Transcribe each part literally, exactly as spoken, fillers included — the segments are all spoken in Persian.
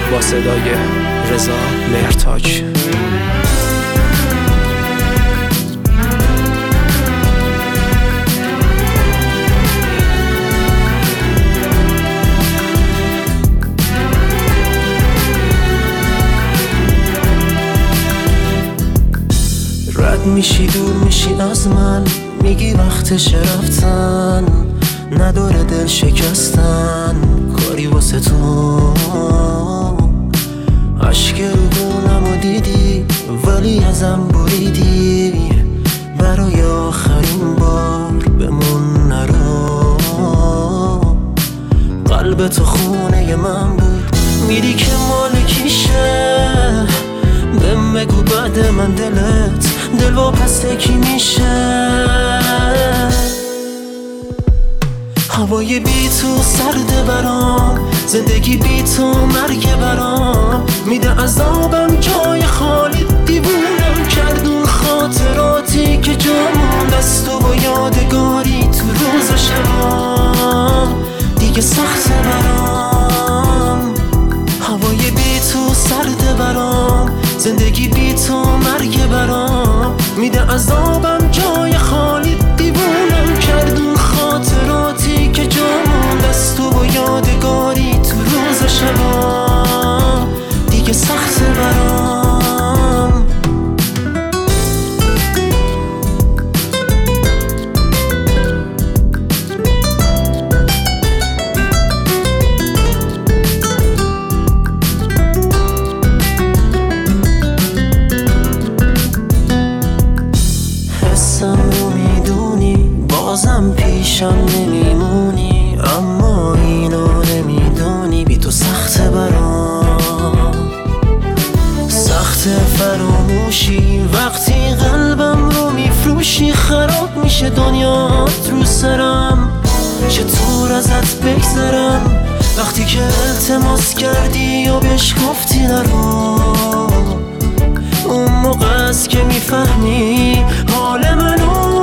با صدای رضا مهرتاج. رد میشی دور میشی از من، میگی وقتش رفتن، نداره دل شکستن کاری واسه تو. عشق رو گونمو دیدی ولی ازم بریدی، برای آخرین بار بمون نرو. قلب تو خونه من بود، میری که مال کیشه؟ بهم بگو بعد من دلت دل واپس کی میشه؟ هوای بی تو سرده برام، زندگی بی تو مرگ برام، میده عذابم جای خالی، دیوونم کردون خاطراتی که جامون دست و یادگاری تو روز شبام دیگه سخته برام. هوای بی تو سرده برام، زندگی بی تو مرگ برام، میده عذابم جای خالی، دیوونم کردون خاطراتی که جامون دست و یادگاری تو روز شبام دیگه سخته برام. بازم پیشم نمیمونی، اما اینو نمیدونی بی تو سخته برام. سخت فراموشی وقتی قلبم رو میفروشی، خراب میشه دنیات رو سرم، چطور ازت بگذرم وقتی که التماس کردی و بهش گفتی نرو. اون موقع است که میفهمی حال منو.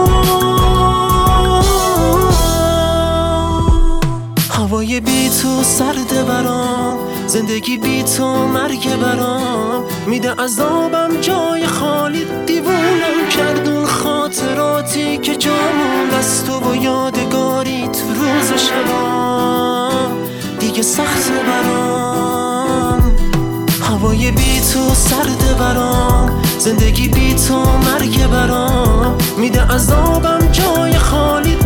هوای بی تو سرده برام، زندگی بی تو مرگ برام، میده عذابم جای خالی، دیوونم کردون خاطراتی که جامون دست و یادگاری تو روز شبام دیگه سخته برام. هوای بی تو سرده برام، زندگی بی تو مرگ برام، میده عذابم جای خالی،